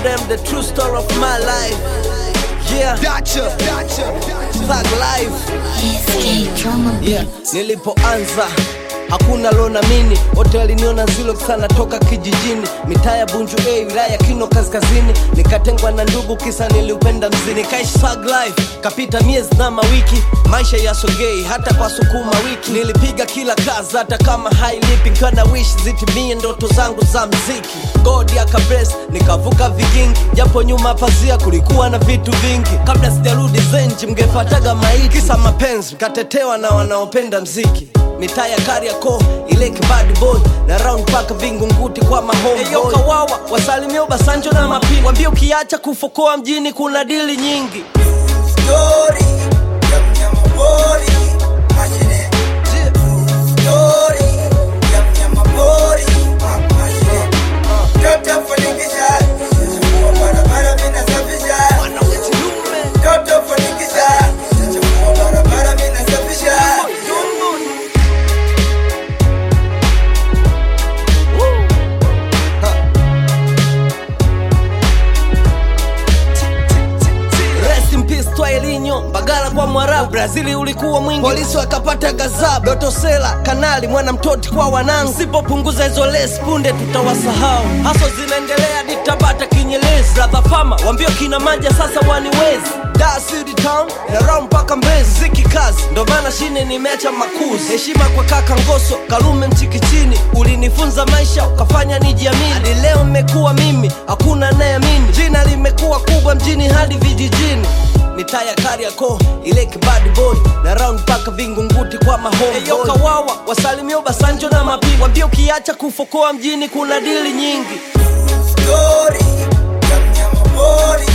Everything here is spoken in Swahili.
them the true story of my life. Yeah, Thug life. Yeah, nilipoanza hakuna lona mini, wote waliniona zilo sana toka kijijini. Mitaa ya Bunju wilaya Kino kaskazini, nikatengwa na ndugu kisa niliupenda mzini. Nikaishi thug life, kapita miezi na mawiki, maisha ya sogei hata kwa sukuma wiki. Nilipiga kila kazi hata kama hailipi, kana wish zitimie ndoto zangu za mziki. God akabless, nikavuka vigingi, japo nyuma pazia kulikuwa na vitu vingi. Kabla sijarudi Zenji mngefataga maiti, kisa mapenzi mkatetewa na wanaopenda mziki. Mitaa ya Kariakoo, ile kibad boy, na round paka Vingunguti kwa mahome. Eyo Kawawa, wasalimia Obasanjo na Mapingu, wambia ukiacha kufokoa mjini kuna dili nyingi. Story ya mnyama pori, mashine. Story ya mnyama pori, mashine. Toto fanikisha, chafua barabara mina safisha. Toto fanikisha, chafua barabara mina safisha. Elinyo, Bagala kwa Mwarabu, Brazili ulikuwa mwingi, polisi wakapata gazabu. Doto Sela, Kanali, mwana mtoti kwa wanangu. Sipopunguza hizo lesi, punde tutawasahau. Haso zinaendelea ditabata Kinyelezi. Brother Fama, wambio kina manja sasa waniwezi. Dar City Town, na round paka Mbezi. Ziki kazi, ndo maana shine nimeacha makuzi. Heshima kwa kaka Ngoso, Kalume Mchikichini. Ulinifunza maisha, ukafanya nijiamini. Hadi leo mmekuwa mimi, hakuna anayeamini. Jina limekuwa kubwa mjini hadi vijijini. Mitaa ya Kariakoo, ile kibad boy, na round paka Vingunguti kwa mahome. Eyo Kawawa, wasalimia Obasanjo na Mapingu, wambia ukiacha kufokoa mjini kuna dili nyingi. Story ya mnyama pori.